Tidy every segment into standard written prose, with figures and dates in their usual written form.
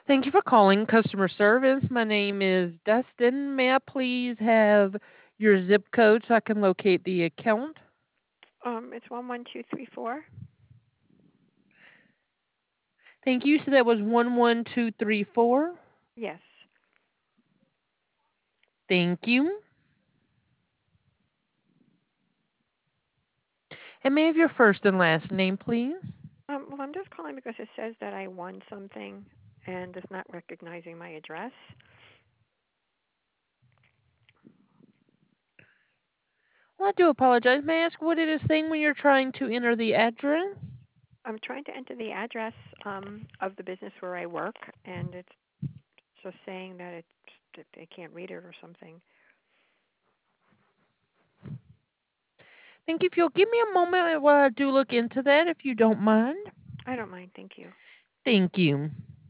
Thank you for calling customer service. My name is Dustin. May I please have your zip code so I can locate the account? It's 11234. Thank you. So that was 11234. Yes. Thank you. And may I have your first and last name, please? Well, I'm just calling because it says that I won something and it's not recognizing my address. Well, I do apologize. May I ask what it is saying when you're trying to enter the address? I'm trying to enter the address of the business where I work, and it's just saying that I can't read it or something. Thank you. If you'll give me a moment while I do look into that, if you don't mind. I don't mind, thank you. Thank you.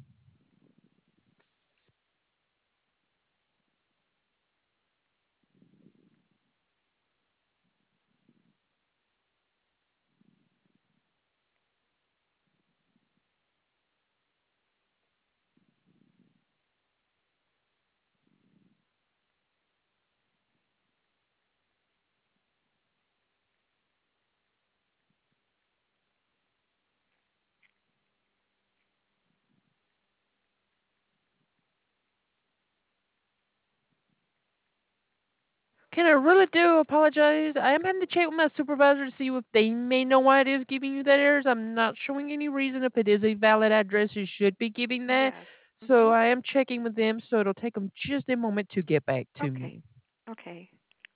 Can I really do apologize? I am having to check with my supervisor to see if they may know why it is giving you that errors. I'm not showing any reason if it is a valid address, you should be giving that. Yes. So Mhm. I am checking with them, so it'll take them just a moment to get back to Okay. me. Okay.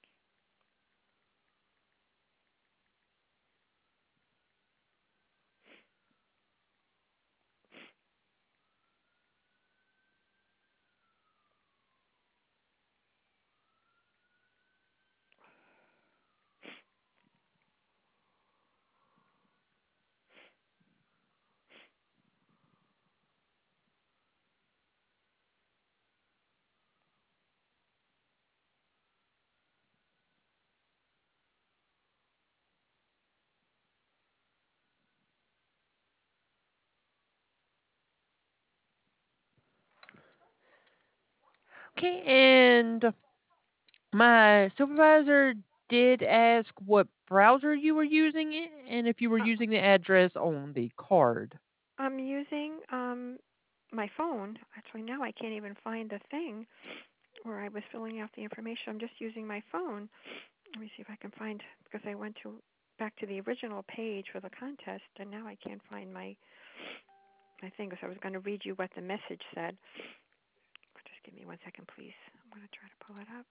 Okay, and my supervisor did ask what browser you were using it and if you were Uh, using the address on the card. I'm using my phone. Actually, now I can't even find the thing where I was filling out the information. I'm just using my phone. Let me see if I can find, because I went to back to the original page for the contest, and now I can't find my thing. Because I was going to read you what the message said. Just give me 1 second, please. I'm going to try to pull it up.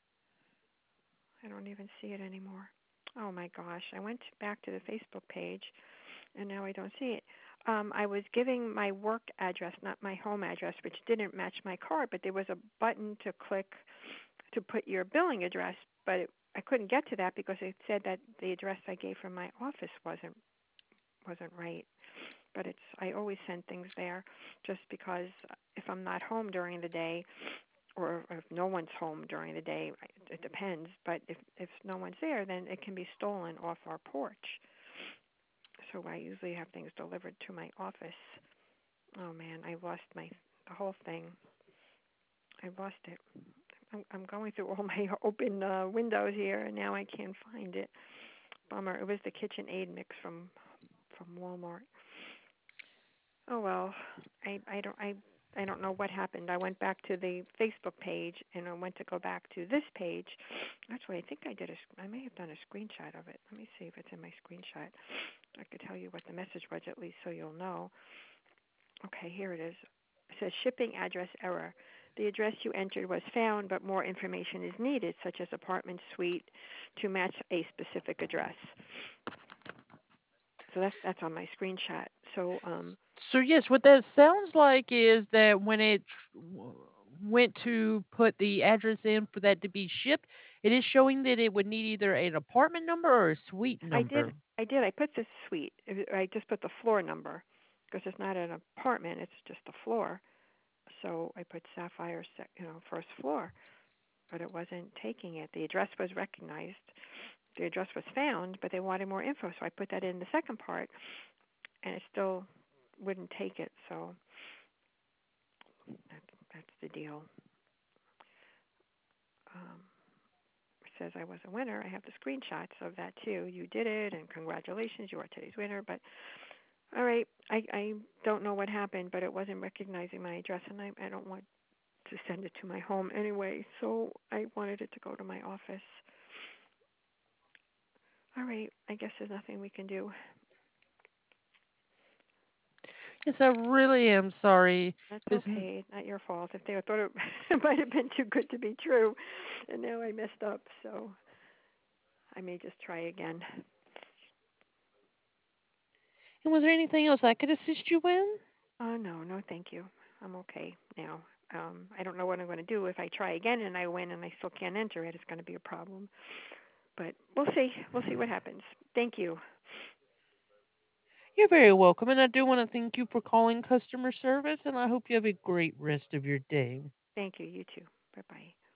I don't even see it anymore. Oh my gosh! I went back to the Facebook page, and now I don't see it. I was giving my work address, not my home address, which didn't match my card, but there was a button to click to put your billing address, but I couldn't get to that because it said that the address I gave from my office wasn't right. But it's I always send things there just because if I'm not home during the day or if no one's home during the day, it depends. But if no one's there, then it can be stolen off our porch. So I usually have things delivered to my office. Oh man, I lost my the whole thing. I lost it. I'm going through all my open windows here, and now I can't find it. Bummer. It was the KitchenAid mix from Walmart. Oh well, I don't know what happened. I went back to the Facebook page, and I went to go back to this page. Actually, I think I may have done a screenshot of it. Let me see if it's in my screenshot. I could tell you what the message was at least, so you'll know. Okay, here it is. It says shipping address error. The address you entered was found, but more information is needed, such as apartment suite, to match a specific address. So that's on my screenshot. So So yes, what that sounds like is that when it went to put the address in for that to be shipped, it is showing that it would need either an apartment number or a suite I did number. I did I put the suite. I just put the floor number because it's not an apartment. It's just a floor. So I put Sapphire, first floor, but it wasn't taking it. The address was recognized. The address was found, but they wanted more info, so I put that in the second part, and it still wouldn't take it. So the deal. Um, Says I was a winner. I have the screenshots of that too. You did it, and congratulations, you are today's winner. But all right, I don't know what happened, but it wasn't recognizing my address, and I don't want to send it to my home anyway. So I wanted it to go to my office. All right, I guess there's nothing we can do. Yes, I really am sorry. That's This okay. It's not your fault. If they thought it, it might have been too good to be true, and now I messed up, so I may just try again. and was there anything else I could assist you with? Oh no, no, thank you. I'm okay now. I don't know what I'm going to do if I try again and I win and I still can't enter it. It's going to be a problem, but we'll see. We'll see what happens. Thank you. You're very welcome, and I do want to thank you for calling customer service, and I hope you have a great rest of your day. Thank you. You too. Bye bye.